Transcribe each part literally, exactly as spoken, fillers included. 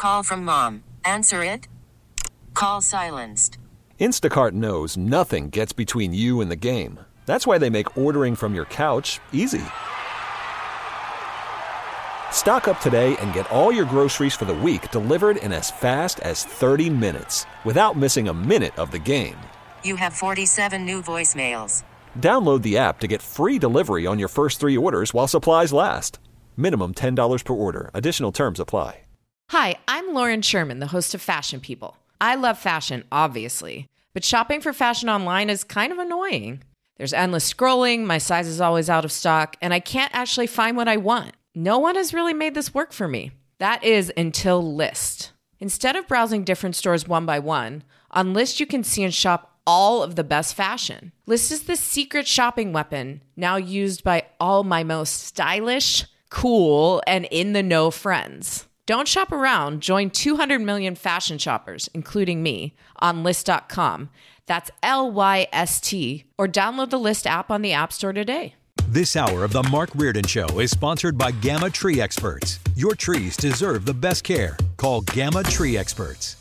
Call from mom. Answer it. Call silenced. Instacart knows nothing gets between you and the game. That's why they make ordering from your couch easy. Stock up today and get all your groceries for the week delivered in as fast as thirty minutes without missing a minute of the game. You have forty-seven new voicemails. Download the app to get free delivery on your first three orders while supplies last. Minimum ten dollars per order. Additional terms apply. Hi, I'm Lauren Sherman, the host of Fashion People. I love fashion, obviously, but shopping for fashion online is kind of annoying. There's endless scrolling, my size is always out of stock, and I can't actually find what I want. No one has really made this work for me. That is until Lyst. Instead of browsing different stores one by one, on Lyst you can see and shop all of the best fashion. Lyst is the secret shopping weapon now used by all my most stylish, cool, and in-the-know friends. Don't shop around. Join two hundred million fashion shoppers, including me, on Lyst dot com. That's L Y S T, or download the Lyst app on the App Store today. This hour of the Mark Reardon Show is sponsored by Gamma Tree Experts. Your trees deserve the best care. Call Gamma Tree Experts.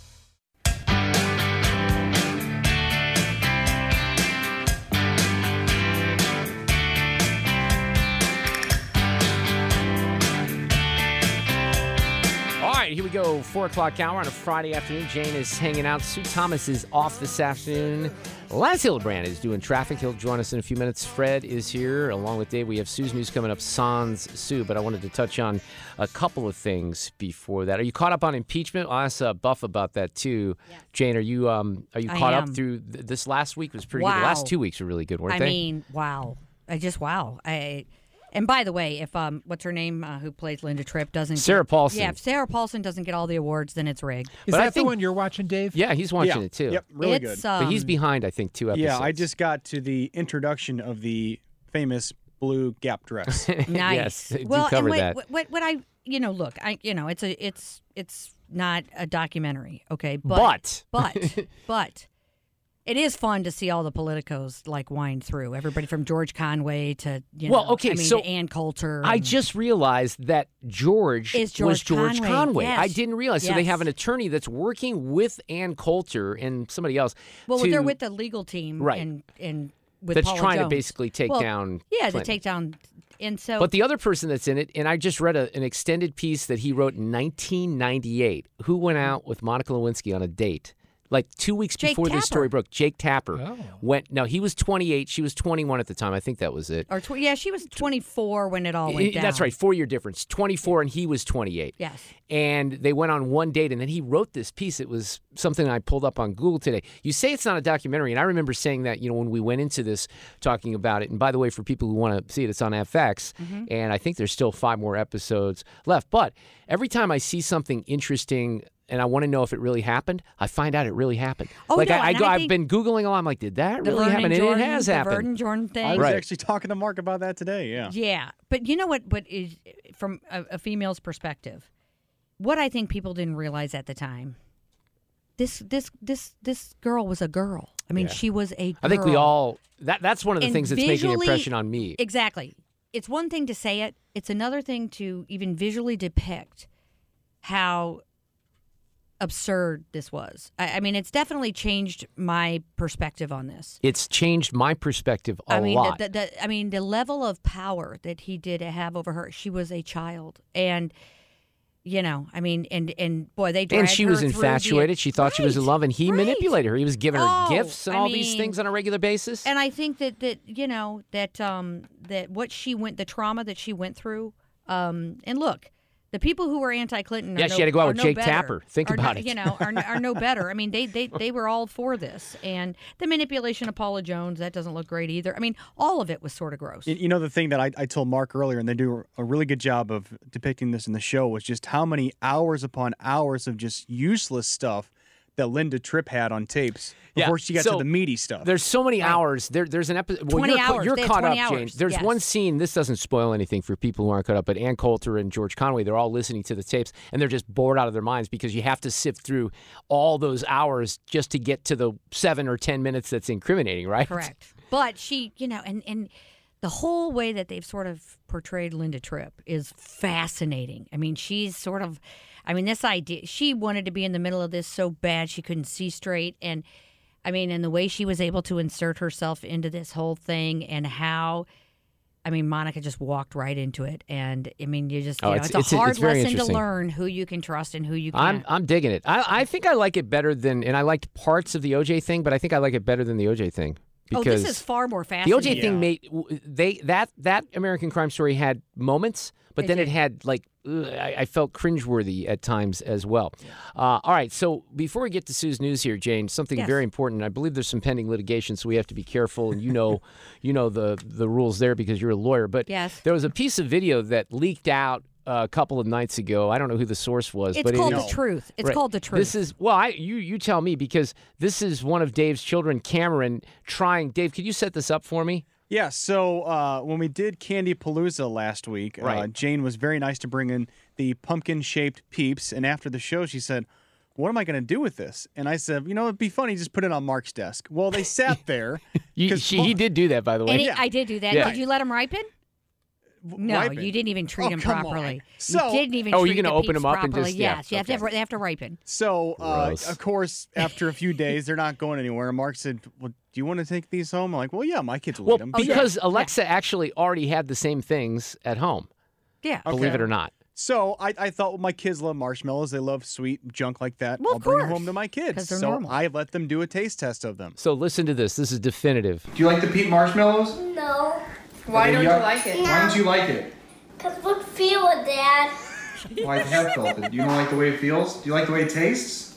Here we go, four o'clock hour on a Friday afternoon. Jane is hanging out. Sue Thomas is off this afternoon. Lance Hildebrand is doing traffic. He'll join us in a few minutes. Fred is here. Along with Dave, we have Sue's news coming up, Sans Sue. But I wanted to touch on a couple of things before that. Are you caught up on impeachment? I'll ask uh, Buff about that, too. Yeah. Jane, are you um, are you caught up through th- this last week? Was pretty wow. good. The last two weeks were really good, weren't I they? I mean, wow. I just, wow. I... And by the way, if um, what's her name, uh, who plays Linda Tripp, doesn't Sarah get, Paulson. Yeah, if Sarah Paulson doesn't get all the awards, then it's rigged. Is but that I think, the one you're watching, Dave? Yeah, he's watching yeah. it too. Yep, really it's, good. Um, but he's behind, I think, two episodes. Yeah, I just got to the introduction of the famous blue Gap dress. Nice. Yes, they do well, cover and what, that. What, what, what I, you know, look, I, you know, it's a, it's, it's not a documentary, okay, but, But. but, but. It is fun to see all the politicos like wind through. Everybody from George Conway to you know, well, okay, I mean, so to Ann Coulter. I and- just realized that George, Is George was George Conway, Conway. yes. I didn't realize. So they Yes. have an attorney that's working with Ann Coulter and somebody else. Well, to, they're with the legal team, Right. And and with that's Paula trying Jones. to basically take Well, down. Yeah, Clinton. to take down. And so, But the other person that's in it, and I just read a, an extended piece that he wrote in nineteen ninety-eight. Who went out with Monica Lewinsky on a date? Like two weeks Jake before this Tapper. story broke, Jake Tapper Oh. went. No, he was twenty-eight. She was twenty-one at the time. I think that was it. or tw- yeah, she was twenty-four when it all went He- down. That's right, four-year difference. twenty-four, and he was twenty-eight. Yes. And they went on one date, and then he wrote this piece. It was something I pulled up on Google today. You say it's not a documentary, and I remember saying that, you know, when we went into this, talking about it. And by the way, for people who want to see it, it's on F X, Mm-hmm. and I think there's still five more episodes left. But every time I see something interesting and I want to know if it really happened, I find out it really happened. Oh, like no, I, I and go, I I've think been Googling a lot. I'm like, did that The really Vernon happen? Jordan, and it has the happened. Vernon Jordan thing. I was Right. actually talking to Mark about that today, yeah. Yeah, but you know what? What is from a, a female's perspective? What I think people didn't realize at the time. This this this this girl was a girl. I mean, Yeah. she was a girl. I think we all, that that's one of the And things that's making an visually- impression on me. Exactly. It's one thing to say it. It's another thing to even visually depict how absurd this was. I, I mean, it's definitely changed my perspective on this. It's changed my perspective a I mean, lot. The, the, the, I mean, the level of power that he did have over her. She was a child, and you know, I mean, and and boy, they dragged and she was her through infatuated. The, She thought she was in Right, love, and he right. manipulated her. He was giving her Oh, gifts and I all these mean, things on a regular basis. And I think that that you know that um that what she went, the trauma that she went through, um, and look. The people who were anti-Clinton, Yeah, are she no, had to go out are with no Jake better, Tapper. Think are about no, it. You know, are, are no better. I mean, they, they they were all for this, and the manipulation of Paula Jones, that doesn't look great either. I mean, all of it was sort of gross. You you know, the thing that I, I told Mark earlier, and they do a really good job of depicting this in the show, was just how many hours upon hours of just useless stuff that Linda Tripp had on tapes Yeah, before she got so to the meaty stuff. There's so many hours. There, there's an episode. Well, twenty you're, ca- hours. You're They had caught twenty up, hours. James. There's Yes. one scene. This doesn't spoil anything for people who aren't caught up. But Ann Coulter and George Conway, they're all listening to the tapes, and they're just bored out of their minds because you have to sift through all those hours just to get to the seven or ten minutes that's incriminating, right? Correct. But she, you know, and and the whole way that they've sort of portrayed Linda Tripp is fascinating. I mean, she's sort of, I mean, this idea, she wanted to be in the middle of this so bad she couldn't see straight. And I mean, and the way she was able to insert herself into this whole thing and how, I mean, Monica just walked right into it. And I mean, you just, you Oh, know, it's- it's, it's- a hard it's very lesson to interesting. learn who you can trust and who you I'm can't. I'm digging it. I, I think I like it better than, and I liked parts of the O J thing, but I think I like it better than the O J thing. Oh, Because this is far more the fascinating. O J thing made they that that American Crime Story had moments, but It then did. it had like ugh, I, I felt cringeworthy at times as well. Uh, all right, so before we get to Sue's news here, Jane, something Yes. very important. I believe there's some pending litigation, so we have to be careful, and you know, you know the the rules there because you're a lawyer. But Yes. there was a piece of video that leaked out a couple of nights ago. I don't know who the source was, It's but called it The is, Truth. It's Right. called The Truth. This is well, I you you tell me because this is one of Dave's children, Cameron, trying. Dave, could you set this up for me? Yeah, so uh, when we did Candy Palooza last week, uh, Right. Jane was very nice to bring in the pumpkin-shaped Peeps, and after the show, she said, "What am I going to do with this?" And I said, "You know, it'd be funny, just put it on Mark's desk." Well, they sat there. You, 'cause she, he did do that, by the way. And he- Yeah. I did do that. Yeah. Did you let him ripen? No, ripen. you didn't even treat Oh, him come on. properly. So- you didn't even Oh, treat you're gonna the open peeps them up and properly. just- yeah, yes, you have to okay. have, they have to ripen. So, uh, Gross. of course, after a few days, they're not going anywhere. And Mark said, "Well, do you want to take these home?" I'm like, "Well, yeah, my kids will Well, eat them." because Alexa actually already had the same things at home, Yeah. believe Okay. it or not. So I, I thought, well, my kids love marshmallows. They love sweet junk like that. Well, I'll of bring them course, home to my kids. 'cause they're so normal. I let them do a taste test of them. So listen to this. This is definitive. Do you like the peat marshmallows? No, Why don't you like it? Why don't you like it? because we feel it, Dad. Well, I have felt it. You don't like the way it feels? Do you like the way it tastes?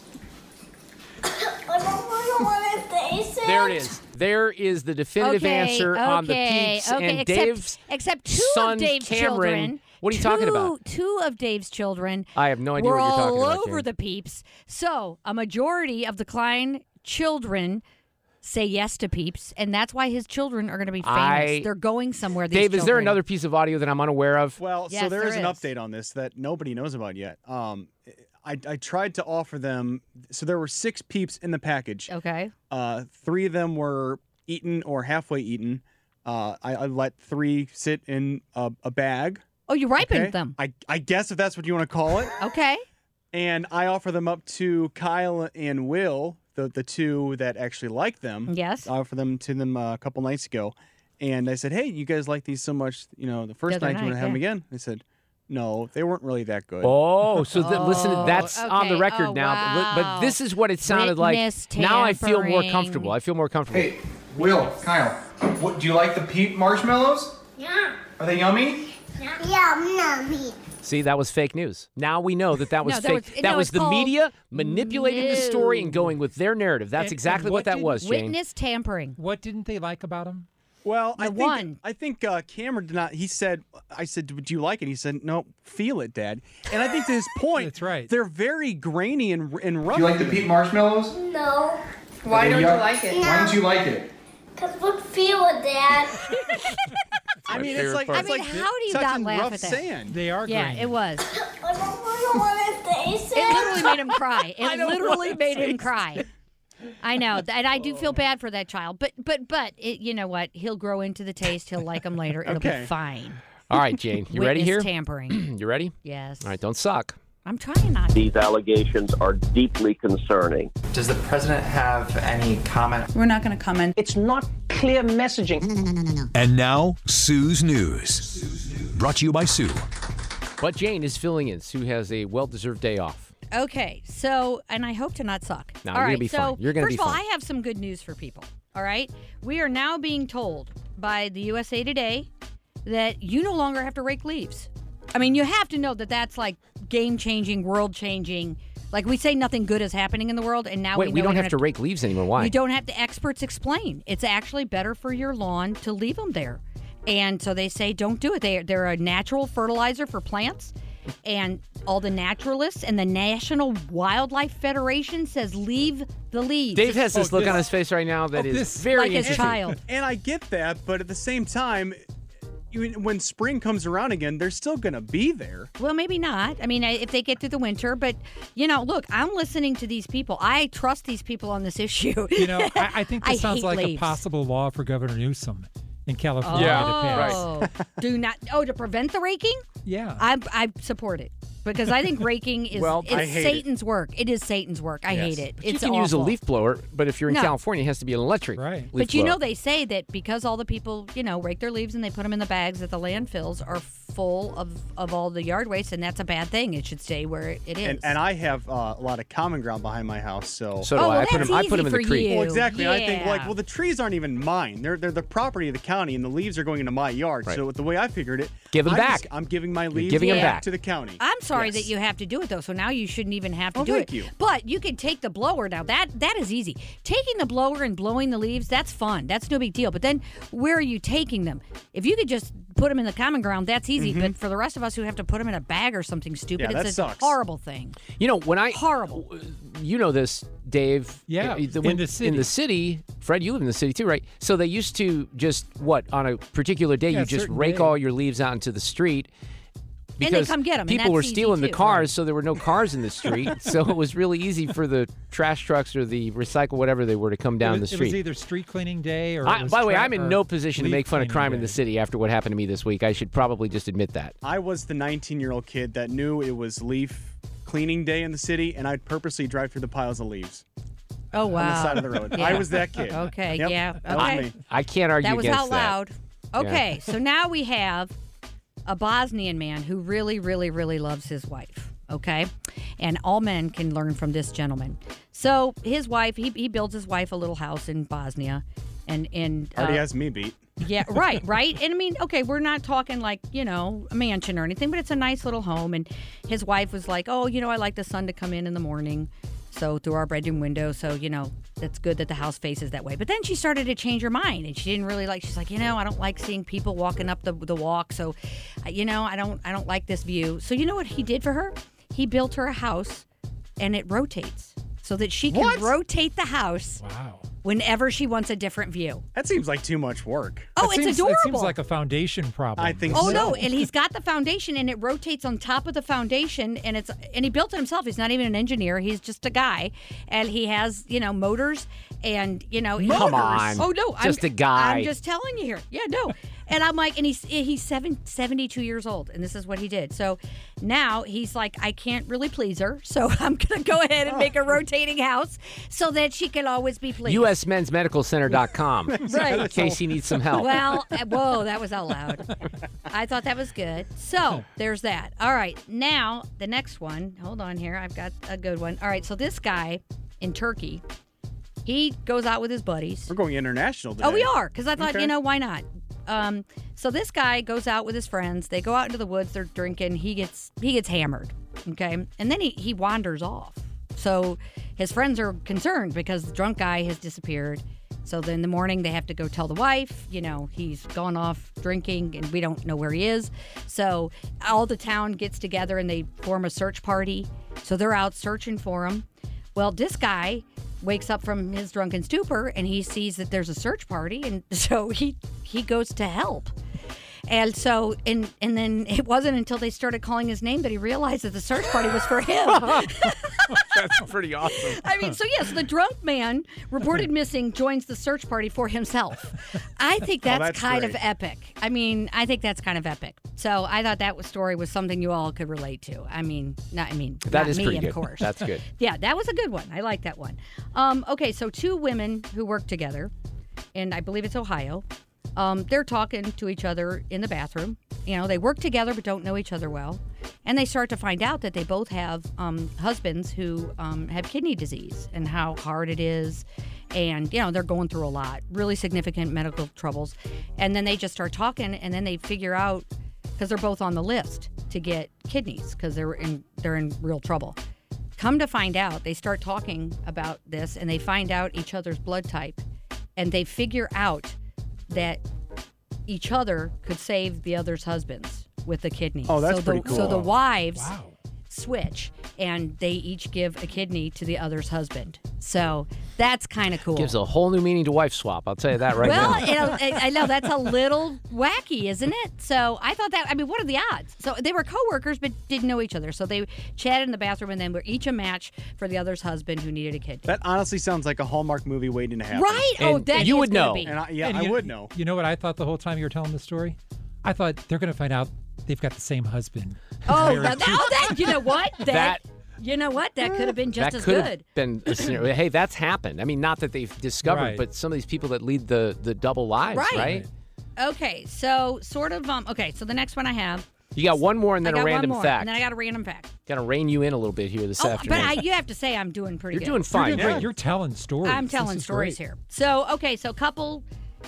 I don't really want to taste it. There it is. There is the definitive okay, answer okay, on the Peeps okay, and except, Dave's except two son, of Dave's Cameron. children. What are you two, talking about? Two of Dave's children. I have no idea were what you're talking all about, over Jane. the Peeps. So a majority of the Klein children say yes to Peeps, and that's why his children are going to be famous. I- They're going somewhere. These Dave, is there children. another piece of audio that I'm unaware of? Well, Yes, so there there is an is. update on this that nobody knows about yet. Um, I, I tried to offer them. So there were six Peeps in the package. Okay. Uh, three of them were eaten or halfway eaten. Uh, I, I let three sit in a, a bag. Oh, you ripened Okay? them. I, I guess if that's what you want to call it. Okay. And I offer them up to Kyle and Will, the the two that actually like them. Yes. I offered them to them uh, a couple nights ago, and I said, "Hey, you guys like these so much? You know, the first The other night, you want night, to have them yeah. again?" They said, "No, they weren't really that good." Oh, so th- listen, Oh, that's on the okay. record Oh, now. But, li- but wow. this is what it sounded Witness like. Now I feel more tampering. comfortable. I feel more comfortable. Hey, Will, Kyle, what, do you like the peat marshmallows? Yeah. Are they yummy? Yeah, mommy. See, that was fake news. Now we know that that was No, that fake. was- that no, was it's the called media manipulating the story and going with their narrative. That's And- exactly and what what that did- was, Jane. Witness tampering. What didn't they like about him? Well, I The think one. I think uh, Cameron did not. He said, "I said, would you like it?" He said, "No, feel it, Dad." And I think to his point, That's right. They're very grainy and and rough. Do you like the peat marshmallows? No, Why don't you like it? Why don't you like it? because we feel it, Dad. I mean, favorite it's like part. it's I mean, like how do you not touching laugh rough at that? sand. They are Yeah, green. it was. I don't really want to taste it. It literally made him cry. I It don't literally wanna made him taste cry. I know, and I do feel bad for that child. But but but it, you know what? He'll grow into the taste. He'll like them later. It'll Okay. be fine. All right, Jane, you ready Witness here? tampering. You ready? Yes. All right, don't suck. I'm trying not to. These allegations are deeply concerning. Does the president have any comment? We're not going to comment. It's not clear messaging. And now, Sue's News. Brought to you by Sue. But Jane is filling in. Sue has a well-deserved day off. Okay, so, and I hope to not suck. No, all you're gonna right, be so fine. You're gonna first be of all, fine. I have some good news for people. All right, we are now being told by the U S A Today that you no longer have to rake leaves. I mean, you have to know that that's like game-changing, world-changing. Like we say, nothing good is happening in the world, and now Wait, we, we know don't we're have to gonna- rake leaves anymore. Why? You don't have to. Experts explain. It's actually better for your lawn to leave them there. And so they say don't do it. They, they're a natural fertilizer for plants. And all the naturalists and the National Wildlife Federation says leave the leaves. Dave has this Oh, look this- on his face right now that oh, is this- very like his interesting. child. And I get that, but at the same time, you, when spring comes around again, they're still going to be there. Well, maybe not. I mean, I- if they get through the winter. But, you know, look, I'm listening to these people. I trust these people on this issue. You know, I, I think I this sounds hate like leaves. a possible law for Governor Newsom in California to pass. Oh, do not. Oh, to prevent the raking? Yeah. I I support it because I think raking is Well, it's I hate Satan's work. It is Satan's work. I Yes. hate it. But it's you can awful. use a leaf blower, but if you're in No. California, it has to be an electric right. leaf But you blower. know they say that because all the people, you know, rake their leaves and they put them in the bags at the landfills are full of, of all the yard waste, and that's a bad thing. It should stay where it is. And, and I have uh, a lot of common ground behind my house, so. So do Oh, I. well, I put that's them. I put them in easy the for creek. you. Well, exactly. I think, like, Yeah. well, the trees aren't even mine. They're they're the property of the county, and the leaves are going into my yard. Right. So the way I figured it, Give 'em I'm back. just- I'm giving my leaves giving 'em back back. to the county. I'm sorry Yes. that you have to do it though. So now you shouldn't even have to Oh, do thank it. you. But you can take the blower now. That that is easy. Taking the blower and blowing the leaves, that's fun. That's no big deal. But then where are you taking them? If you could just put them in the common ground, that's easy. Mm-hmm. But for the rest of us who have to put them in a bag or something stupid, Yeah, it's that a sucks. horrible thing. You know, when I Horrible. you know this, Dave. Yeah, uh, in when- the city. In the city, Fred, you live in the city too, right? So they used to just what on a particular day Yeah, you a just certain rake day. all your leaves out into the street. they Because come get 'em, and people were that's easy, stealing the too, cars, right. so there were no cars in the street. So it was really easy for the trash trucks or the recycle, whatever they were, to come down it was, the It was street. either street cleaning day or. I, it was by the way, tra- I'm in or no position to leaf make fun of cleaning crime in day. the city after what happened to me this week. I should probably just admit that. I was the nineteen-year-old kid that knew it was leaf cleaning day in the city, and I'd purposely drive through the piles of leaves Oh wow. on the side of the road. Yeah. I was that kid. Okay, Yep, yeah, that was okay. me. I can't argue That was against out loud. Yeah. Okay, so now we have a Bosnian man who really, really, really loves his wife. Okay, and all men can learn from this gentleman. So his wife, he, he builds his wife a little house in Bosnia, and and uh, Already has me beat. yeah, right, right. And I mean, okay, we're not talking like, you know, a mansion or anything, but it's a nice little home. And his wife was like, oh, you know, I like the sun to come in in the morning. So through our bedroom window. So, you know, that's good that the house faces that way. But then she started to change her mind and she didn't really like, she's like, you know, I don't like seeing people walking up the, the walk. So, uh, you know, I don't, I don't like this view. So you know what he did for her? He built her a house and it rotates so that she can What? rotate the house Wow. whenever she wants a different view. That seems like too much work. Oh, That it's seems, adorable. It seems like a foundation problem. I think Oh so. no, and he's got the foundation and it rotates on top of the foundation and it's and he built it himself. He's not even an engineer, he's just a guy. And he has, you know, motors and you know he- Come on. Oh no, Just I'm, a guy. I'm just telling you here. Yeah, no. And I'm like, and he's he's seven, seventy-two years old, and this is what he did. So now he's like, I can't really please her, so I'm gonna go ahead and make a rotating house so that she can always be pleased. U S men's medical center dot com Right. in case he needs some help. Well, uh, whoa, that was out loud. I thought that was good. So there's that. All right, now the next one. Hold on here. I've got a good one. All right, so this guy in Turkey, he goes out with his buddies. We're going international today. Oh, we are, because I thought, Okay. you know, why not? Um, so this guy goes out with his friends. They go out into the woods. They're drinking. He gets he gets hammered. Okay, and then he he wanders off. So his friends are concerned because the drunk guy has disappeared. So then in the morning they have to go tell the wife, you know, he's gone off drinking and we don't know where he is. So all the town gets together and they form a search party. So they're out searching for him. Well, this guy wakes up from his drunken stupor and he sees that there's a search party, and so he he goes to help. And so, and and then it wasn't until they started calling his name that he realized that the search party was for him. That's pretty awesome. I mean, so yes, the drunk man reported missing joins the search party for himself. I think that's, that's kind of great. epic. I mean, I think that's kind of epic. So I thought that was, story was something you all could relate to. I mean, not I mean, That not is me, pretty of good. course. That's good. Yeah, that was a good one. I like that one. Um, okay, so two women who work together, and I believe it's Ohio. Um, they're talking to each other in the bathroom. You know, they work together but don't know each other well. And they start to find out that they both have um, husbands who um, have kidney disease and how hard it is. And, you know, they're going through a lot, really significant medical troubles. And then they just start talking, and then they figure out, because they're both on the list to get kidneys because they're in, they're in real trouble. Come to find out, they start talking about this, and they find out each other's blood type. And they figure out that each other could save the other's husbands with the kidneys. Oh, that's so the, pretty cool. So the wives Wow. switch, and they each give a kidney to the other's husband. So that's kind of cool. Gives a whole new meaning to wife swap. I'll tell you that right well, now. you know, I I know that's a little wacky, isn't it? So I thought that, I mean, what are the odds? So they were coworkers but didn't know each other. So they chatted in the bathroom and then were each a match for the other's husband who needed a kidney. That honestly sounds like a Hallmark movie waiting to happen. Right? Oh, And that you is would gonna know. be. And I, yeah, And I you- would know. You know what I thought the whole time you were telling the story? I thought they're going to find out they've got the same husband. Oh, Very now that, cute. oh, that you know what? That, That- you know what? That could have been just that as could good. have been a scenario. Hey, that's happened. I mean, not that they've discovered, Right. but some of these people that lead the, the double lives, Right. right? Okay, so sort of. Um. Okay, so the next one I have. You got one more and then I got a random one more, fact. and then I got a random fact. Got to rein you in a little bit here this Oh, afternoon. but I, you have to say I'm doing pretty You're good. doing fine. You're doing Yeah. great. You're telling stories. I'm telling This is stories great. here. So, okay, so couple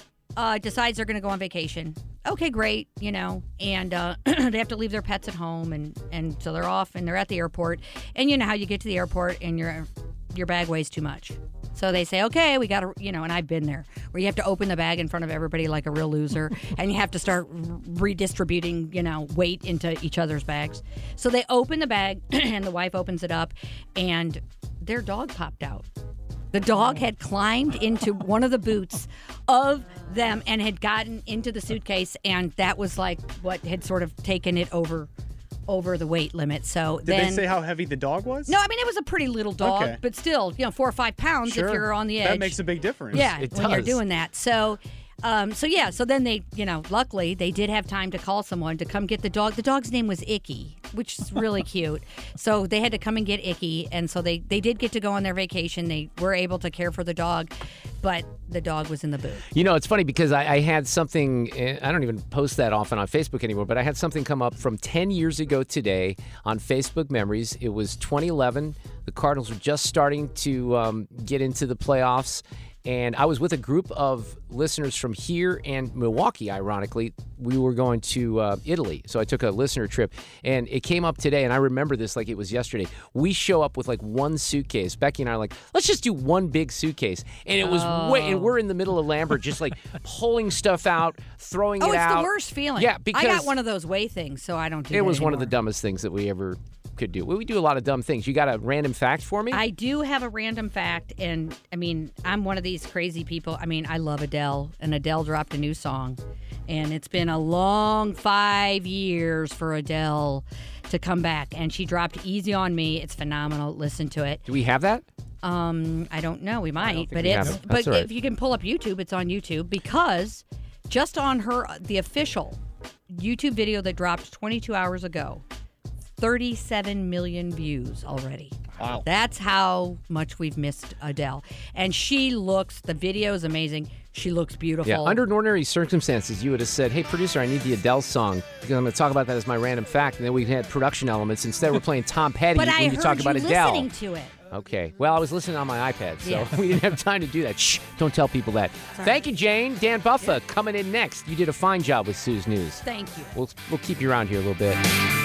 uh, decides they're going to go on vacation. Okay, great, you know, and uh, they have to leave their pets at home, and, and so they're off, and they're at the airport. And you know how you get to the airport, and your your bag weighs too much. So they say, okay, we got to, you know, and I've been there, where you have to open the bag in front of everybody like a real loser, and you have to start redistributing, you know, weight into each other's bags. So they open the bag, and the wife opens it up, and their dog popped out. The dog had climbed into one of the boots of them and had gotten into the suitcase, and that was like what had sort of taken it over over the weight limit. So Did then, they say how heavy the dog was? no, I mean it was a pretty little dog, Okay. but still, you know, four or five pounds Sure. if you're on the edge. That makes a big difference. Yeah, It when you're does. doing that. So, um, so yeah, so then they, you know, luckily they did have time to call someone to come get the dog. The dog's name was Icky, which is really cute. So they had to come and get Icky, and so they they did get to go on their vacation. They were able to care for the dog, but the dog was in the boot. You know, it's funny because I, I had something, eh, I don't even post that often on Facebook anymore, but I had something come up from ten years ago today on Facebook Memories. It was twenty eleven. The Cardinals were just starting to um, get into the playoffs. And I was with a group of listeners from here and Milwaukee, ironically. We were going to uh, Italy, so I took a listener trip. And it came up today, and I remember this like it was yesterday. We show up with like one suitcase. Becky and I are like, let's just do one big suitcase. And it was way, and we're in the middle of Lambert just like pulling stuff out, throwing Oh, it it's out. the worst feeling. Yeah, because I got one of those weigh things, so I don't do it that was one of the anymore. dumbest things that we ever could do. Well, we do a lot of dumb things. You got a random fact for me? I do have a random fact, and I mean, I'm one of these crazy people. I mean, I love Adele, and Adele dropped a new song, and it's been a long five years for Adele to come back, and she dropped Easy on Me. It's phenomenal. Listen to it. Do we have that? Um, I don't know. We might, think but we it's have it. but That's all right. if you can pull up YouTube, it's on YouTube because just on her the official YouTube video that dropped twenty-two hours ago, thirty-seven million views already. Wow. That's how much we've missed Adele. And she looks, the video is amazing. She looks beautiful. Yeah, under ordinary circumstances, you would have said, hey, producer, I need the Adele song because I'm going to talk about that as my random fact. And then we had production elements. Instead, we're playing Tom Petty but when I you heard talk about you Adele. listening to it. Okay. Well, I was listening on my iPad, so Yeah. we didn't have time to do that. Shh, don't tell people that. Thank you, Jane. Dan Buffa coming in next. You did a fine job with Sue's News. Thank you. We'll, we'll keep you around here a little bit.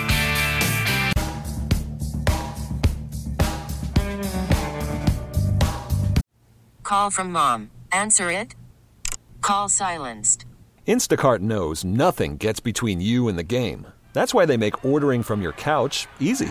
Call from mom. Answer it. Call silenced. Instacart knows nothing gets between you and the game. That's why they make ordering from your couch easy.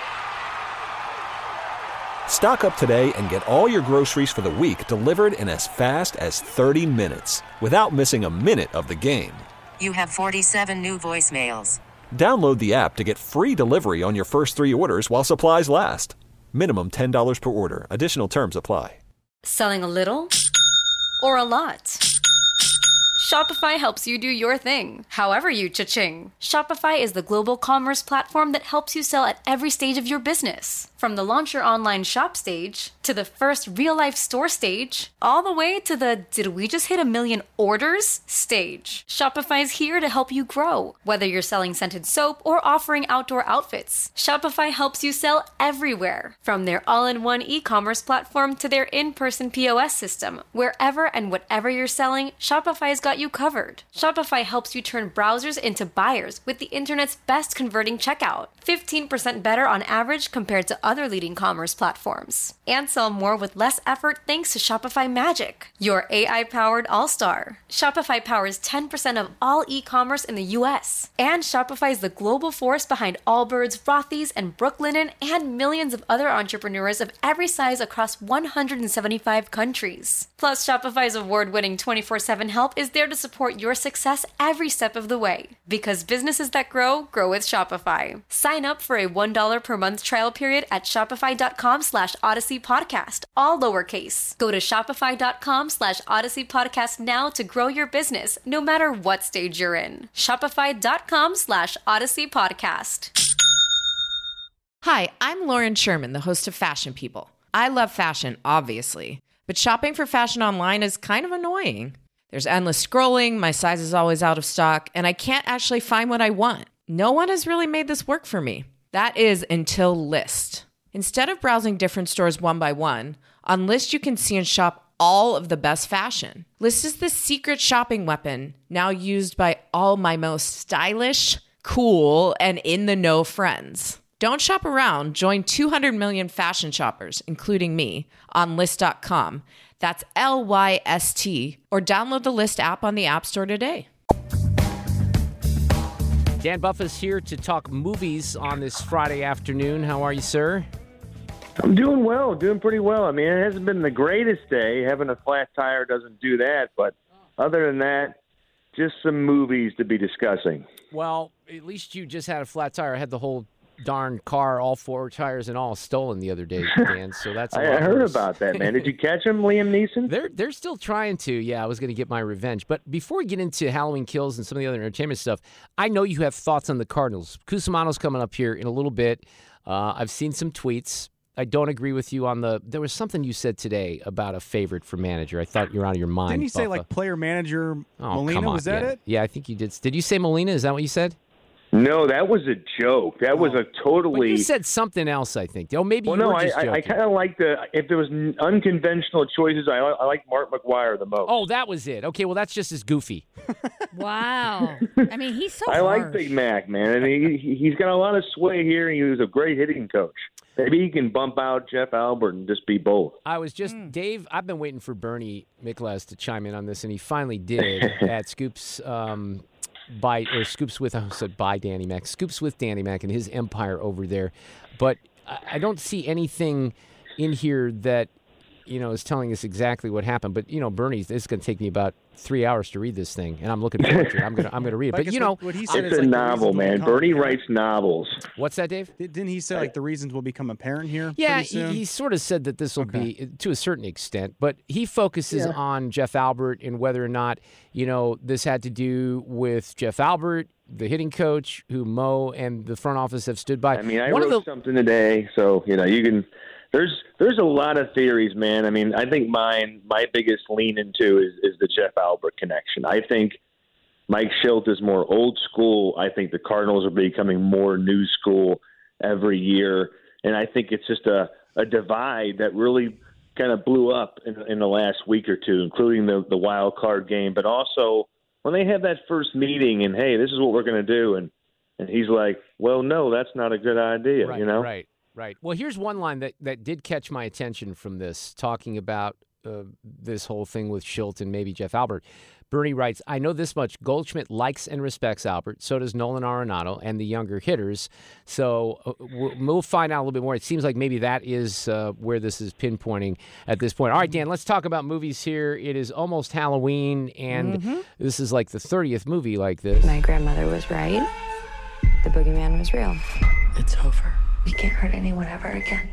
Stock up today and get all your groceries for the week delivered in as fast as thirty minutes without missing a minute of the game. You have forty-seven new voicemails. Download the app to get free delivery on your first three orders while supplies last. Minimum ten dollars per order. Additional terms apply. Selling a little or a lot? Shopify helps you do your thing, however you cha-ching. Shopify is the global commerce platform that helps you sell at every stage of your business. From the launch your online shop stage, to the first real-life store stage, all the way to the did we just hit a million orders stage. Shopify's here to help you grow. Whether you're selling scented soap or offering outdoor outfits, Shopify helps you sell everywhere. From their all-in-one e-commerce platform to their in-person P O S system, wherever and whatever you're selling, Shopify's got you covered. Shopify helps you turn browsers into buyers with the internet's best converting checkout. fifteen percent better on average compared to other leading commerce platforms. And sell more with less effort thanks to Shopify Magic, your A I-powered all-star. Shopify powers ten percent of all e-commerce in the U S. And Shopify is the global force behind Allbirds, Rothy's, and Brooklinen, and millions of other entrepreneurs of every size across one hundred seventy-five countries. Plus, Shopify's award-winning twenty-four seven help is there to support your success every step of the way. Because businesses that grow, grow with Shopify. Sign up for a one dollar per month trial period at at shopify.com slash Odyssey Podcast, all lowercase. Go to shopify.com slash Odyssey Podcast now to grow your business, no matter what stage you're in. Shopify.com slash Odyssey Podcast. Hi, I'm Lauren Sherman, the host of Fashion People. I love fashion, obviously, but shopping for fashion online is kind of annoying. There's endless scrolling, my size is always out of stock, and I can't actually find what I want. No one has really made this work for me. That is until Lyst. Instead of browsing different stores one by one, on Lyst you can see and shop all of the best fashion. Lyst is the secret shopping weapon now used by all my most stylish, cool, and in-the-know friends. Don't shop around. Join two hundred million fashion shoppers, including me, on Lyst dot com. That's L Y S T. Or download the Lyst app on the App Store today. Dan Buffett's here to talk movies on this Friday afternoon. How are you, sir? I'm doing well, doing pretty well. I mean, it hasn't been the greatest day. Having a flat tire doesn't do that. But other than that, just some movies to be discussing. Well, at least you just had a flat tire. I had the whole darn car, all four tires and all, stolen the other day, Dan. So that's a I lot heard worse. about that, man. Did you catch him, Liam Neeson? They're they're still trying to. Yeah, I was going to get my revenge. But before we get into Halloween Kills and some of the other entertainment stuff, I know you have thoughts on the Cardinals. Cusimano's coming up here in a little bit. Uh, I've seen some tweets. I don't agree with you on the. There was something you said today about a favorite for manager. I thought you were out of your mind. Didn't you say Buffa. like player manager Oh, Molina? come on. Was that yeah. it? Yeah, I think you did. Did you say Molina? Is that what you said? No, that was a joke. That was a totally. But you said something else, I think. Oh, maybe Well, you no, were I, just I, joking. I kind of like the. If there was n- unconventional choices, I, I like Mark McGuire the most. Oh, that was it. Okay, well, that's just as goofy. Wow. I mean, he's so I like harsh. Big Mac, man, and he he- he's got a lot of sway here. And he was a great hitting coach. Maybe he can bump out Jeff Albert and just be both. I was just, Mm. Dave, I've been waiting for Bernie Miklas to chime in on this, and he finally did at Scoops um, by, or Scoops with, I said by Danny Mac, Scoops with Danny Mac and his empire over there. But I, I don't see anything in here that, you know, is telling us exactly what happened. But, you know, Bernie's, this is going to take me about three hours to read this thing, and I'm looking forward to it. I'm going to I'm gonna read it. But I But, guess you know, what- what he said It's is a like the novel, reasons will man. become Bernie apparent. writes novels. what's that, Dave? Didn't he say like the reasons will become apparent here? Yeah, pretty he, soon? he sort of said that this will Okay. be to a certain extent, but he focuses Yeah. on Jeff Albert and whether or not, you know, this had to do with Jeff Albert, the hitting coach, who Mo and the front office have stood by. I mean, I One wrote of the, something today, so you know you can. There's there's a lot of theories, man. I mean, I think mine my biggest lean into is is the Jeff Albert connection. I think Mike Schilt is more old school. I think the Cardinals are becoming more new school every year, and I think it's just a a divide that really kind of blew up in, in the last week or two, including the the wild card game, but also when they have that first meeting and hey, this is what we're going to do, and and he's like, well, no, that's not a good idea, right, you know? right, right. Well, here's one line that, that did catch my attention from this, talking about uh, this whole thing with Schilt and maybe Jeff Albert. Bernie writes, I know this much. Goldschmidt likes and respects Albert. So does Nolan Arenado and the younger hitters. So uh, we'll, we'll find out a little bit more. It seems like maybe that is uh, where this is pinpointing at this point. All right, Dan, let's talk about movies here. It is almost Halloween, and Mm-hmm. this is like the thirtieth movie like this. My grandmother was right. The boogeyman was real. It's over. You can't hurt anyone ever again.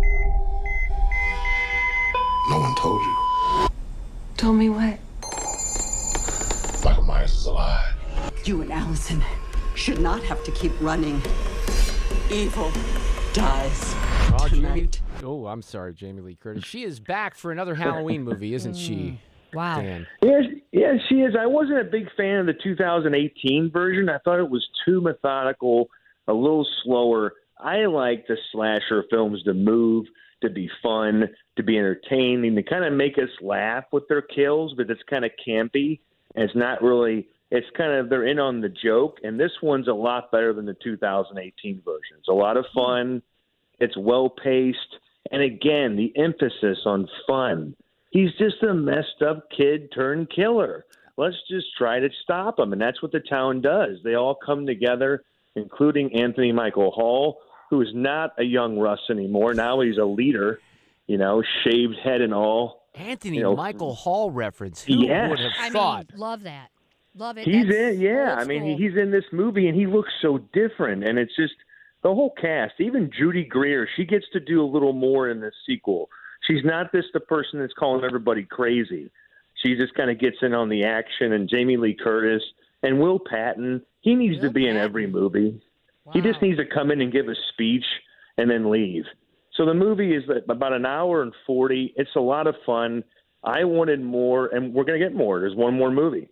No one told you. Told me what? Michael Myers is alive. You and Allison should not have to keep running. Evil dies Oh, Jamie, tonight. oh, I'm sorry, Jamie Lee Curtis. She is back for another Halloween movie, isn't she? Wow. Dan. Yes, yes, she is. I wasn't a big fan of the two thousand eighteen version. I thought it was too methodical, a little slower. I like the slasher films to move, to be fun, to be entertaining, to kind of make us laugh with their kills, but it's kind of campy. And it's not really, it's kind of, they're in on the joke. And this one's a lot better than the two thousand eighteen version. It's a lot of fun. It's well-paced. And again, the emphasis on fun. He's just a messed up kid turned killer. Let's just try to stop him. And that's what the town does. They all come together, including Anthony Michael Hall, who is not a young Russ anymore. Now he's a leader, you know, shaved head and all. Anthony You know, Michael Hall reference. Who Yes. would have I thought? mean, love that. Love it. He's That's in, yeah. old I mean, school. he's in this movie, and he looks so different. And it's just the whole cast, even Judy Greer, she gets to do a little more in this sequel. She's not just the person that's calling everybody crazy. She just kind of gets in on the action, and Jamie Lee Curtis and Will Patton, he needs Will to be Patton. in every movie. Wow. He just needs to come in and give a speech and then leave. So the movie is about an hour and forty. It's a lot of fun. I wanted more, and we're going to get more. There's one more movie.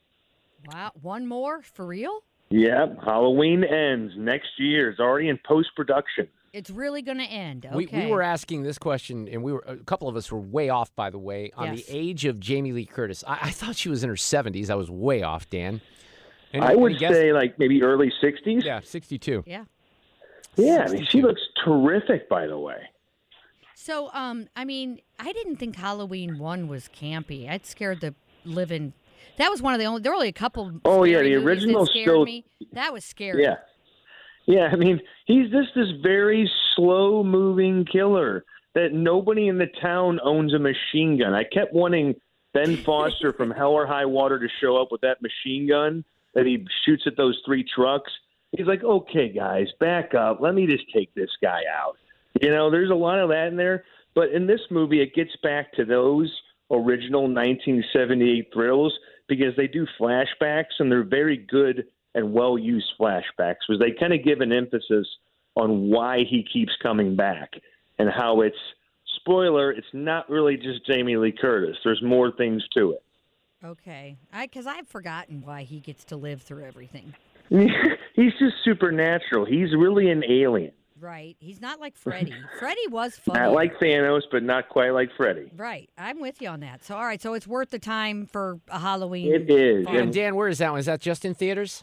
Wow, one more? For real? Yep, Halloween ends next year. It's already in post-production. It's really going to end. Okay. We, we were asking this question, and we were a couple of us were way off, by the way, on Yes. the age of Jamie Lee Curtis. I, I thought she was in her seventies. I was way off, Dan. Any- I would any guess? say like maybe early sixties. Yeah, sixty-two. Yeah. Yeah, I mean, she looks terrific, by the way. So, um, I mean, I didn't think Halloween one was campy. I'd scared the living. That was one of the only. There were only a couple. Oh, yeah, scary the movies original that scared still- me. That was scary. Yeah. Yeah, I mean, he's just this very slow-moving killer that nobody in the town owns a machine gun. I kept wanting Ben Foster from Hell or High Water to show up with that machine gun that he shoots at those three trucks. He's like, okay, guys, back up. Let me just take this guy out. You know, there's a lot of that in there. But in this movie, it gets back to those original nineteen seventy-eight thrills because they do flashbacks, and they're very good and well-used flashbacks because they kind of give an emphasis on why he keeps coming back and how it's, spoiler, it's not really just Jamie Lee Curtis. There's more things to it. Okay. I because I've forgotten why he gets to live through everything. He's just supernatural. He's really an alien. Right. He's not like Freddy. Freddy was funny. Not like Thanos, but not quite like Freddy. Right. I'm with you on that. So, all right. So it's worth the time for a Halloween. It is. fun. And Dan, where is that one? Is that just in theaters?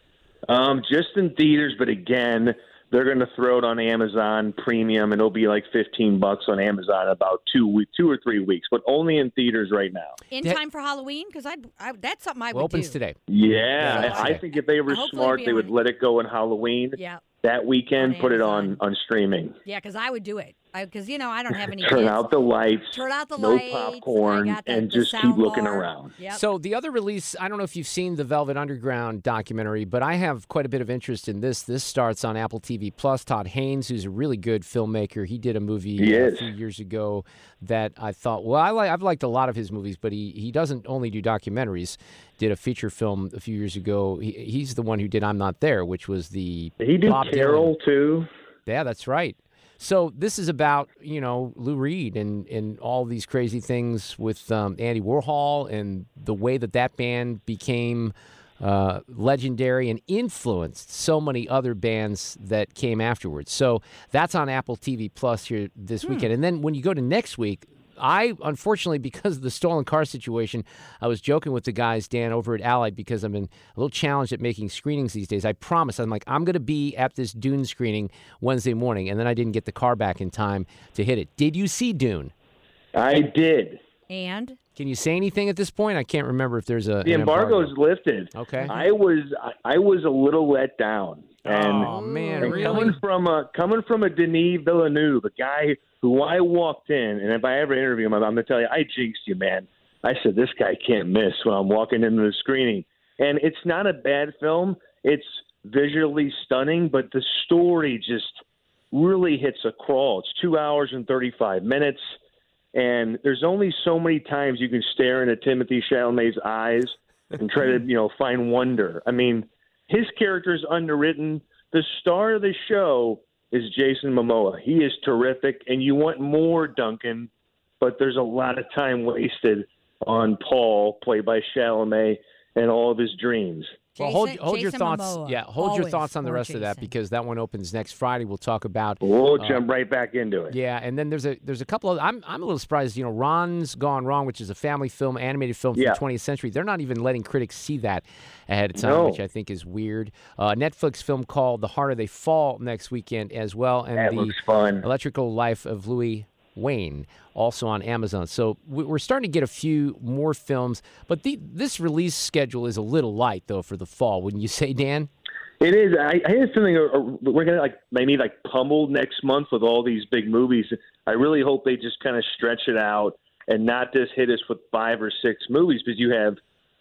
Um, just in theaters, but again, they're going to throw it on Amazon Premium, and it'll be like fifteen bucks on Amazon in about two week, two or three weeks, but only in theaters right now. In That- time for Halloween? Because I, I that's something I Well, would opens do. today. Yeah, Yeah. I think if they were Hopefully smart, it'll be they would on- let it go in Halloween. Yeah. That weekend, On put it on Amazon. on streaming. Yeah, because I would do it. Because, you know, I don't have any Turn kids. out the lights. Turn out the no lights. popcorn, I got the- and the just keep sound looking bar. around. Yep. So the other release, I don't know if you've seen the Velvet Underground documentary, but I have quite a bit of interest in this. This starts on Apple T V Plus. Todd Haynes, who's a really good filmmaker, he did a movie He uh, a is. few years ago that I thought, well, I like, I've liked a lot of his movies, but he, he doesn't only do documentaries. Did a feature film a few years ago. He, he's the one who did I'm Not There, which was the Did he do Bob Dylan. Carol too? Yeah, that's right. So this is about, you know, Lou Reed and, and all these crazy things with um, Andy Warhol and the way that that band became uh, legendary and influenced so many other bands that came afterwards. So that's on Apple T V Plus here this Hmm. weekend. And then when you go to next week, I, unfortunately, because of the stolen car situation, I was joking with the guys, Dan, over at Allied, because I've been a little challenged at making screenings these days. I promise, I'm like, I'm going to be at this Dune screening Wednesday morning, and then I didn't get the car back in time to hit it. Did you see Dune? I did. And? Can you say anything at this point? I can't remember if there's a The an embargo's embargo. lifted. Okay. I was I, I was a little let down. And, Oh, man, and really? coming from a coming from a Denis Villeneuve, a guy who I walked in, and if I ever interview him, I'm going to tell you, I jinxed you, man. I said, this guy can't miss when I'm walking into the screening. And it's not a bad film. It's visually stunning, but the story just really hits a crawl. It's two hours and thirty-five minutes, and there's only so many times you can stare into Timothée Chalamet's eyes and try to, you know, find wonder. I mean, his character is underwritten. The star of the show is Jason Momoa. He is terrific, and you want more, Duncan, but there's a lot of time wasted on Paul, played by Chalamet, and all of his dreams. Well, hold, Jason- hold your Jason thoughts. Momoa. Yeah, hold your Always thoughts on the for rest of that Jason. because that one opens next Friday. We'll talk about. We'll uh, jump right back into it. Yeah, and then there's a there's a couple of I'm I'm a little surprised. You know, Ron's Gone Wrong, which is a family film, animated film from Yeah. the twentieth century. They're not even letting critics see that ahead of time, No. which I think is weird. Uh, Netflix film called The Harder They Fall next weekend as well, and That the looks fun. Electrical Life of Louis Wayne, also on Amazon. So we- we're starting to get a few more films, but the, this release schedule is a little light though for the fall. Wouldn't you say, Dan? It is. I, I had a feeling uh, we're going to like maybe like pummeled next month with all these big movies. I really hope they just kind of stretch it out and not just hit us with five or six movies because you have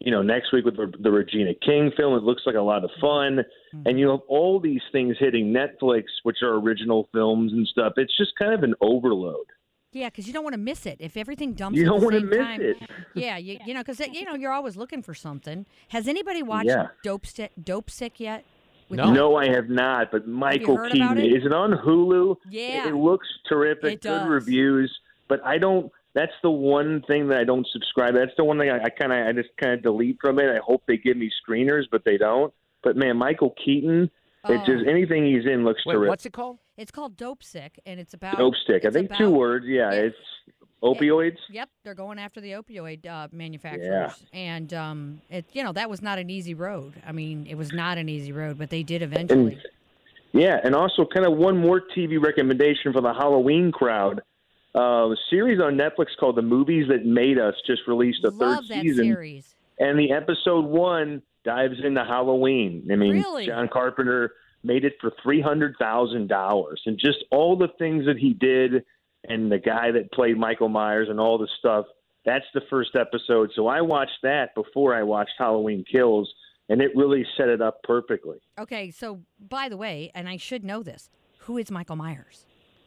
you know, next week with the, the Regina King film, it looks like a lot of fun. Mm-hmm. And you have all these things hitting Netflix, which are original films and stuff. It's just kind of an overload. Yeah, because you don't want to miss it. If everything dumps you at don't the want to same miss time, it. Yeah, you, you know, because you know you're always looking for something. Has anybody watched Yeah. Dope Sick, Dope Sick yet? With No. no, I have not. But Michael heard Keaton, about it? is it on Hulu? Yeah. It, it looks terrific. It Good does. reviews. But I don't. That's the one thing that I don't subscribe. That's the one thing I, I kind of I just kind of delete from it. I hope they give me screeners, but they don't. But man, Michael Keaton, Oh. it's just anything he's in looks Wait, terrific. what's it called? It's called Dope Sick, and it's about Dope stick. I it's think about- two words. Yeah, Yeah. it's opioids. Yep, they're going after the opioid uh, manufacturers, and um, it you know that was not an easy road. I mean, it was not an easy road, but they did eventually. And, yeah, and also kind of one more T V recommendation for the Halloween crowd. Uh, a series on Netflix called The Movies That Made Us just released a Love third that season. series. And the episode one dives into Halloween. I mean, Really? John Carpenter made it for three hundred thousand dollars. And just all the things that he did and the guy that played Michael Myers and all the stuff, that's the first episode. So I watched that before I watched Halloween Kills, and it really set it up perfectly. Okay, so by the way, and I should know this, who is Michael Myers?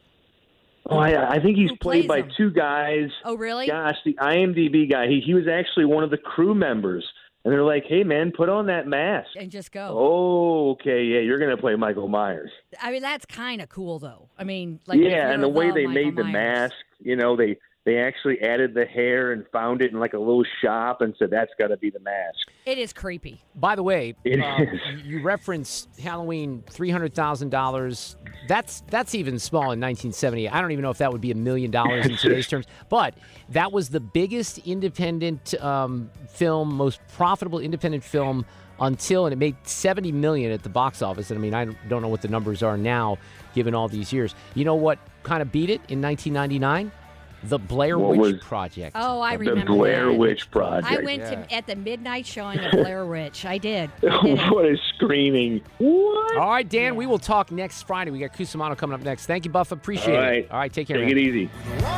Oh, I, I think he's Who played by plays him? two guys. Oh, really? Gosh, the I M D B guy, he, he was actually one of the crew members. And they're like, hey, man, put on that mask. And just go. Oh, okay, yeah, you're going to play Michael Myers. I mean, that's kind of cool, though. I mean, like if yeah, you're and the way they Michael made the Myers. mask, you know, they, they actually added the hair and found it in like a little shop and said, that's got to be the mask. It is creepy. By the way, It uh, is. you reference Halloween, three hundred thousand dollars. That's that's even small in nineteen seventy. I don't even know if that would be a million dollars in today's terms. But that was the biggest independent um, film, most profitable independent film until, and it made seventy million dollars at the box office. And I mean, I don't know what the numbers are now, given all these years. You know what kind of beat it in nineteen ninety-nine? The Blair What Witch was- Project. Oh, I The remember Blair that. Witch Project. I went Yeah. to at the midnight showing of Blair Witch. I did. I did it. What a screening. What? All right, Dan, we will talk next Friday. We got Cusimano coming up next. Thank you, Buff. Appreciate All it. right. All right, take care. Take man. it easy.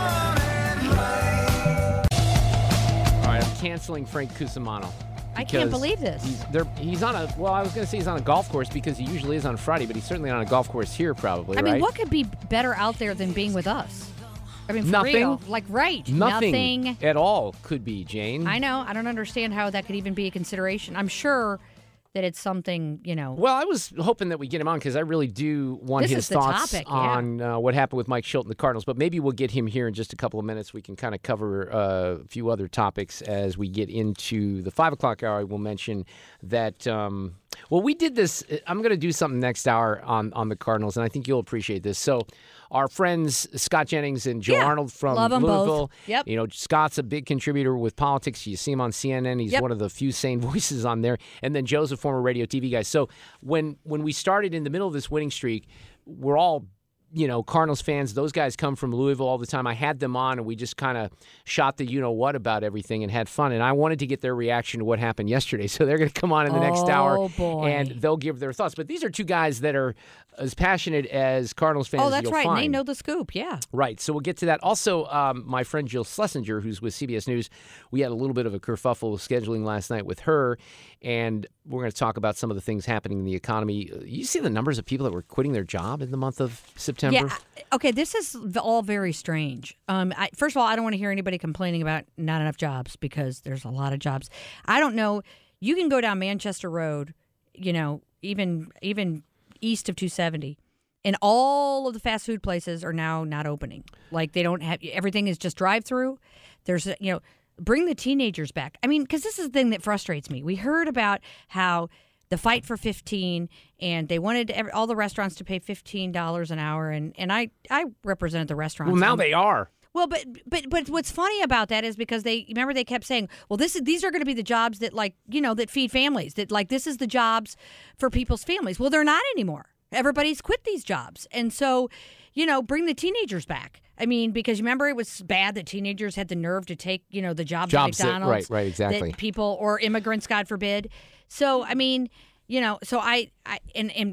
All right, I'm canceling Frank Cusimano. I can't because believe this. He's, there, he's on a, well, I was going to say he's on a golf course because he usually is on Friday, but he's certainly on a golf course here probably, I mean, right? what could be better out there than being with us? I mean, for Nothing. real. Like, right. Nothing, Nothing. at all could be, Jane. I know. I don't understand how that could even be a consideration. I'm sure that it's something, you know. Well, I was hoping that we get him on because I really do want This his is the thoughts topic, yeah. on uh, what happened with Mike Schilt and the Cardinals. But maybe we'll get him here in just a couple of minutes. We can kind of cover uh, a few other topics as we get into the five o'clock hour. I will mention that. Um, well, we did this. I'm going to do something next hour on on the Cardinals, and I think you'll appreciate this. So, our friends Scott Jennings and Joe Yeah, Arnold from love 'em both. Louisville. Yep. You know, Scott's a big contributor with politics. You see him on C N N. He's Yep. one of the few sane voices on there. And then Joe's a former radio T V guy. So when when we started in the middle of this winning streak, we're all, you know, Cardinals fans. Those guys come from Louisville all the time. I had them on, and we just kind of shot the you-know-what about everything and had fun. And I wanted to get their reaction to what happened yesterday. So they're going to come on in the next Oh, hour, boy. and they'll give their thoughts. But these are two guys that are as passionate as Cardinals fans Oh, as that's you'll right. find. And they know the scoop. Yeah. Right, so we'll get to that. Also, um, my friend Jill Schlesinger, who's with C B S News, we had a little bit of a kerfuffle of scheduling last night with her, and we're going to talk about some of the things happening in the economy. You see the numbers of people that were quitting their job in the month of September? Yeah. I- Okay. This is v- all very strange. Um, I, first of all, I don't want to hear anybody complaining about not enough jobs because there's a lot of jobs. I don't know. You can go down Manchester Road, you know, even even east of two seventy, and all of the fast food places are now not opening. Like they don't have everything is just drive through. There's you know, bring the teenagers back. I mean, because this is the thing that frustrates me. We heard about how the fight for fifteen, and they wanted every, all the restaurants to pay fifteen dollars an hour, and, and I, I represented the restaurants. Well, now Um, they are. Well, but but but what's funny about that is because they remember they kept saying, well, this is these are going to be the jobs that like you know that feed families, that like this is the jobs for people's families. Well, they're not anymore. Everybody's quit these jobs, and so you know bring the teenagers back. I mean, because remember it was bad that teenagers had the nerve to take you know the jobs, Jobs at that- McDonald's, right, right, exactly. that people or immigrants, God forbid. So I mean, you know, so I, I and and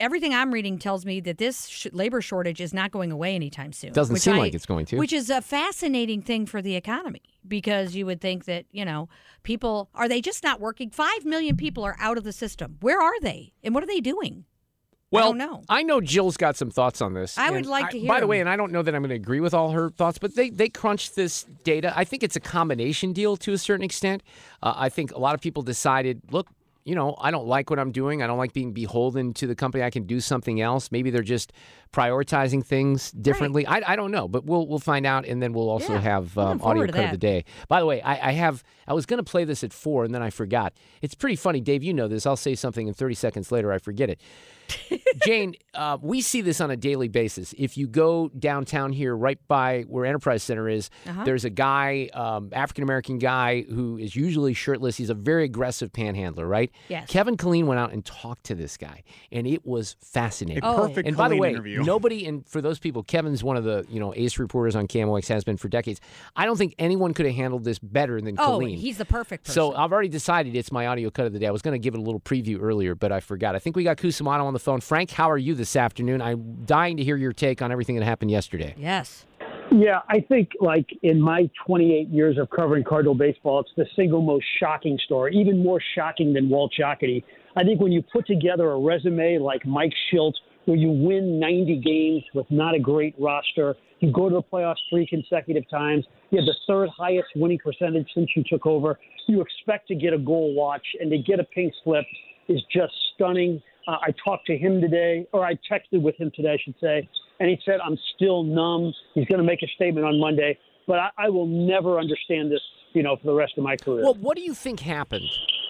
everything I'm reading tells me that this sh- labor shortage is not going away anytime soon. Doesn't which seem I- like it's going to. Which is a fascinating thing for the economy because you would think that, you know, people, are they just not working? Five million people are out of the system. Where are they? And what are they doing? Well, I don't know. I know Jill's got some thoughts on this. I would and like to hear By the them. way, and I don't know that I'm going to agree with all her thoughts, but they, they crunched this data. I think it's a combination deal to a certain extent. Uh, I think a lot of people decided, look, you know, I don't like what I'm doing. I don't like being beholden to the company. I can do something else. Maybe they're just prioritizing things differently. Right. I, I don't know, but we'll we'll find out, and then we'll also Yeah, have looking um, forward audio to cut of that. the day. By the way, I, I have I was going to play this at four, and then I forgot. It's pretty funny, Dave. You know this. I'll say something, and thirty seconds later, I forget it. Jane, uh, we see this on a daily basis. If you go downtown here, right by where Enterprise Center is, Uh-huh. there's a guy, um, African-American guy, who is usually shirtless. He's a very aggressive panhandler, right? Yes. Kevin Killeen went out and talked to this guy, and it was fascinating. A Oh. perfect And by the Killeen way, interview. nobody, and for those people, Kevin's one of the you know ace reporters on K M O X, has been for decades. I don't think anyone could have handled this better than Oh, Killeen. he's the perfect person. So I've already decided it's my audio cut of the day. I was going to give it a little preview earlier, but I forgot. I think we got Cusimano on the phone. Frank, how are you this afternoon? I'm dying to hear your take on everything that happened yesterday. Yes. Yeah, I think like in my twenty-eight years of covering Cardinal baseball, it's the single most shocking story, even more shocking than Walt Jocketty. I think when you put together a resume like Mike Shildt, where you win ninety games with not a great roster, you go to the playoffs three consecutive times, you have the third highest winning percentage since you took over, you expect to get a goal watch, and to get a pink slip is just stunning. Uh, I talked to him today, or I texted with him today, I should say, and he said, I'm still numb. He's going to make a statement on Monday, but I, I will never understand this, you know, for the rest of my career. Well, what do you think happened?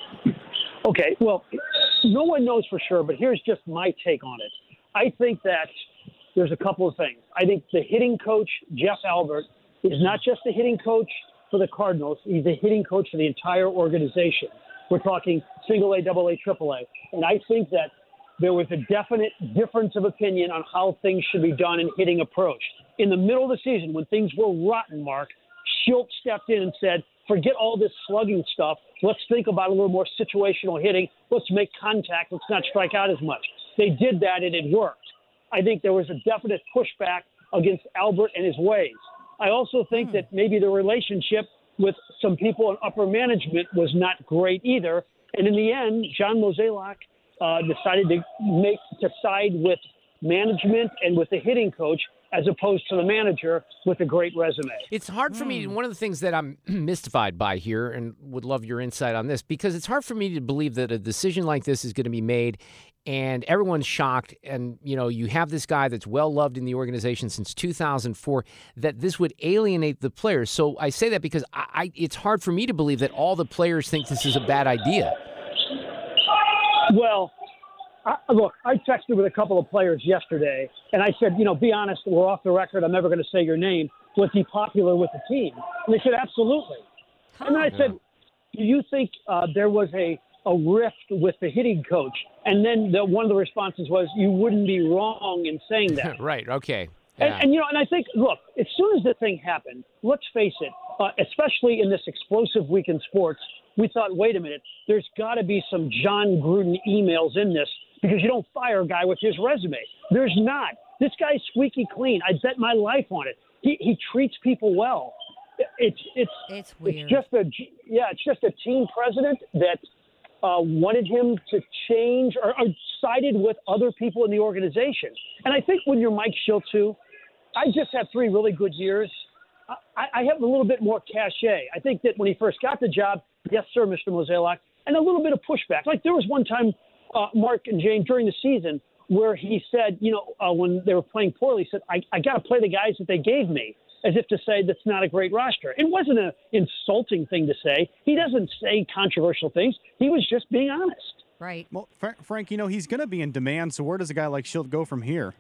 Okay, well, no one knows for sure, but here's just my take on it. I think that there's a couple of things. I think the hitting coach, Jeff Albert, is not just a hitting coach for the Cardinals. He's a hitting coach for the entire organization. We're talking single A, double A, triple A. And I think that there was a definite difference of opinion on how things should be done in hitting approach. In the middle of the season, when things were rotten, Mark, Shildt stepped in and said, forget all this slugging stuff. Let's think about a little more situational hitting. Let's make contact. Let's not strike out as much. They did that, and it worked. I think there was a definite pushback against Albert and his ways. I also think Hmm. that maybe the relationship with some people in upper management was not great either. And in the end, John Mozeliak uh, decided to make to side with management and with the hitting coach as opposed to the manager with a great resume. It's hard for me. One of the things that I'm mystified by here, and would love your insight on this, because it's hard for me to believe that a decision like this is going to be made and everyone's shocked. And, you know, you have this guy that's well loved in the organization since two thousand four, that this would alienate the players. So I say that because I, I it's hard for me to believe that all the players think this is a bad idea. Well, I, look, I texted with a couple of players yesterday, and I said, you know, be honest, we're off the record. I'm never going to say your name. Was he popular with the team? And they said, absolutely. And then I said, do you think uh, there was a, a rift with the hitting coach? And then the, one of the responses was, you wouldn't be wrong in saying that. Right, okay. And, Yeah. and, you know, and I think, look, as soon as the thing happened, let's face it, uh, especially in this explosive week in sports, we thought, wait a minute, there's got to be some John Gruden emails in this, because you don't fire a guy with his resume. There's not. This guy's squeaky clean. I bet my life on it. He he treats people well. It's it's it's weird. It's just a yeah. It's just a team president that uh, wanted him to change or, or sided with other people in the organization. And I think when you're Mike Shildt too, I just had three really good years. I, I have a little bit more cachet. I think that when he first got the job, yes, sir, Mister Mozeliak, and a little bit of pushback. Like there was one time, uh, Mark and Jane, during the season where he said, you know, uh, when they were playing poorly, he said, I, I got to play the guys that they gave me, as if to say that's not a great roster. It wasn't an insulting thing to say. He doesn't say controversial things. He was just being honest. Right. Well, Fra- Frank, you know, he's going to be in demand, so where does a guy like Shildt go from here?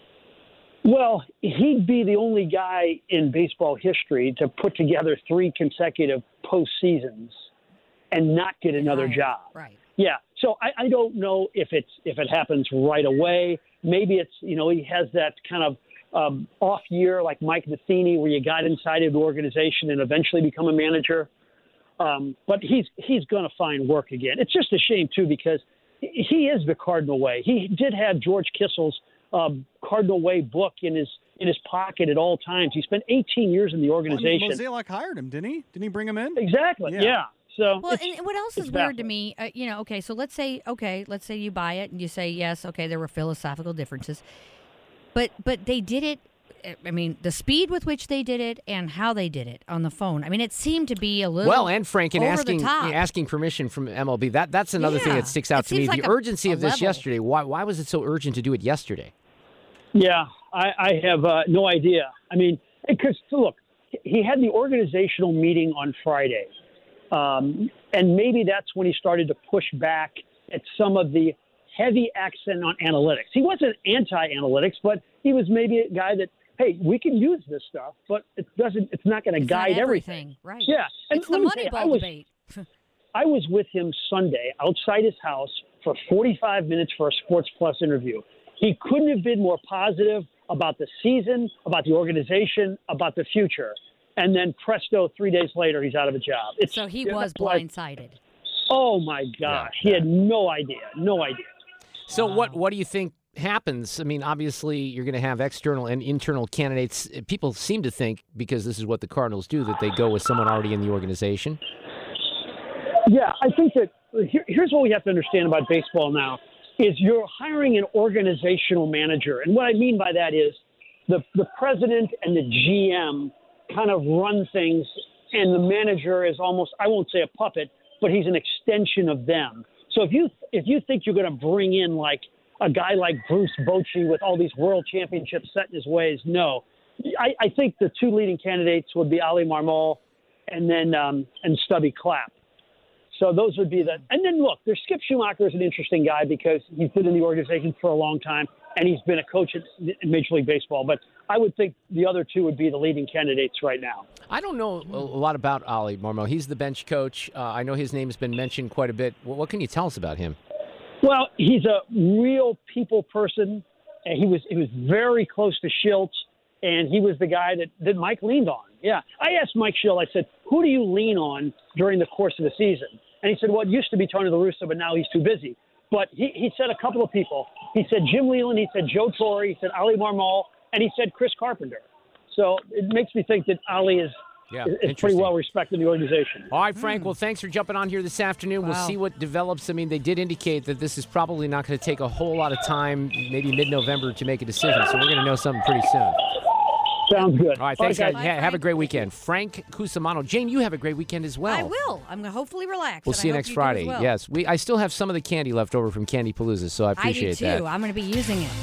Well, he'd be the only guy in baseball history to put together three consecutive postseasons and not get another Right. job. Right. Yeah. So I, I don't know if it's if it happens right away. Maybe it's, you know, he has that kind of um, off year like Mike Matheny where you got inside of the organization and eventually become a manager. Um, but he's he's going to find work again. It's just a shame, too, because he is the Cardinal Way. He did have George Kissel's um, Cardinal Way book in his in his pocket at all times. He spent eighteen years in the organization. Well, Mozeliak hired him, didn't he? Didn't he bring him in? Exactly. Yeah. yeah. So well, and what else is weird to me? Uh, you know, okay, so let's say, okay, let's say you buy it and you say yes, okay, there were philosophical differences, but but they did it. I mean, the speed with which they did it and how they did it on the phone. I mean, it seemed to be a little well, and Frank, and over asking the top. asking permission from M L B. That that's another yeah. thing that sticks out it to me. like the a, urgency a of this level. yesterday. Why why was it so urgent to do it yesterday? Yeah, I, I have uh, no idea. I mean, because look, he had the organizational meeting on Friday, um, and maybe that's when he started to push back at some of the heavy accent on analytics. He wasn't anti-analytics, but he was maybe a guy that, hey, we can use this stuff, but it doesn't. It's not going to guide not everything. everything. Right? Yeah, and it's the let me tell you, I Moneyball was, debate. I was with him Sunday outside his house for forty-five minutes for a Sports Plus interview. He couldn't have been more positive about the season, about the organization, about the future. And then presto, three days later, he's out of a job. It's, so he yeah, was like, blindsided. oh my gosh, yeah, he had no idea, no idea. So what what do you think happens? I mean, obviously, you're going to have external and internal candidates. People seem to think, because this is what the Cardinals do, that they go with someone already in the organization. Yeah, I think that here, here's what we have to understand about baseball now, is you're hiring an organizational manager. And what I mean by that is the, the president and the G M kind of run things, and the manager is almost, I won't say a puppet, but he's an extension of them. So if you if you think you're going to bring in like a guy like Bruce Bochy with all these world championships set in his ways, no. I, I think the two leading candidates would be Ali Marmol and then um, and Stubby Clapp. So those would be the – and then, look, there's Skip Schumacher is an interesting guy because he's been in the organization for a long time, and he's been a coach at Major League Baseball. But I would think the other two would be the leading candidates right now. I don't know a lot about Ali Marmol. He's the bench coach. Uh, I know his name has been mentioned quite a bit. What can you tell us about him? Well, he's a real people person. And he was he was very close to Shilts, and he was the guy that, that Mike leaned on. Yeah. I asked Mike Schilt, I said, who do you lean on during the course of the season? And he said, well, it used to be Tony La Russa, but now he's too busy. But he, he said a couple of people. He said Jim Leland, he said Joe Torre, he said Ali Marmol, and he said Chris Carpenter. So it makes me think that Ali is, yeah, is, is pretty well respected in the organization. All right, Frank, well, thanks for jumping on here this afternoon. Wow. We'll see what develops. I mean, they did indicate that this is probably not going to take a whole lot of time, maybe mid-November, to make a decision. So we're going to know something pretty soon. Sounds good. All right, thanks, guys. Bye, have a great weekend. Frank Cusimano. Jane, you have a great weekend as well. I will. I'm going to hopefully relax. We'll see you next Friday. Well. Yes, we. I still have some of the candy left over from Candy Palooza, so I appreciate that. I do, too. that. I'm going to be using it.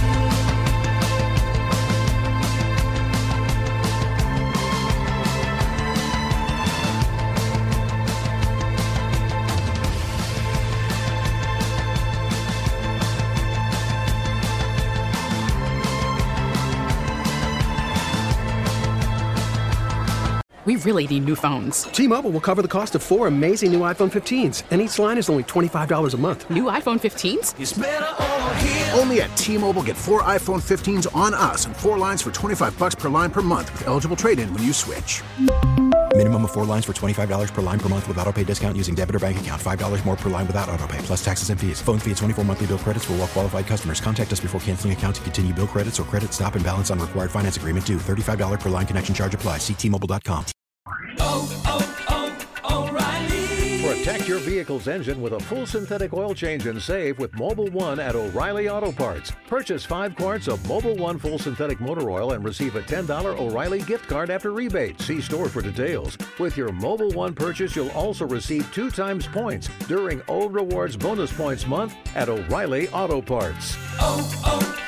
We really need new phones. T-Mobile will cover the cost of four amazing new iPhone fifteens, and each line is only twenty-five dollars a month. New iPhone fifteens? It's better over here. Only at T-Mobile, get four iPhone fifteens on us and four lines for twenty-five dollars per line per month with eligible trade-in when you switch. Minimum of four lines for twenty-five dollars per line per month with autopay discount using debit or bank account. five dollars more per line without autopay, plus taxes and fees. Phone fee at twenty-four monthly bill credits for well-qualified customers. Contact us before canceling account to continue bill credits or credit stop and balance on required finance agreement due. thirty-five dollars per line connection charge applies. See T Mobile dot com. Oh, oh, O'Reilly. Protect your vehicle's engine with a full synthetic oil change and save with Mobil one at O'Reilly Auto Parts. Purchase five quarts of Mobil one full synthetic motor oil and receive a ten dollars O'Reilly gift card after rebate. See store for details. With your Mobil one purchase, you'll also receive two times points during O Rewards Bonus Points Month at O'Reilly Auto Parts. Oh,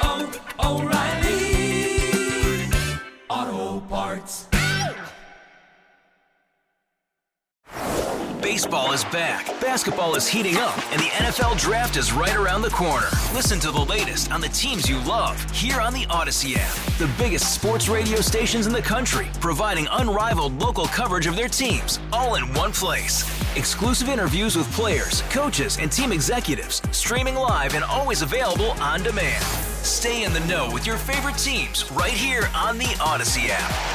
oh, oh, O'Reilly Auto Parts. Baseball is back, basketball is heating up, and the N F L Draft is right around the corner. Listen to the latest on the teams you love here on the Odyssey app. The biggest sports radio stations in the country, providing unrivaled local coverage of their teams, all in one place. Exclusive interviews with players, coaches, and team executives, streaming live and always available on demand. Stay in the know with your favorite teams right here on the Odyssey app.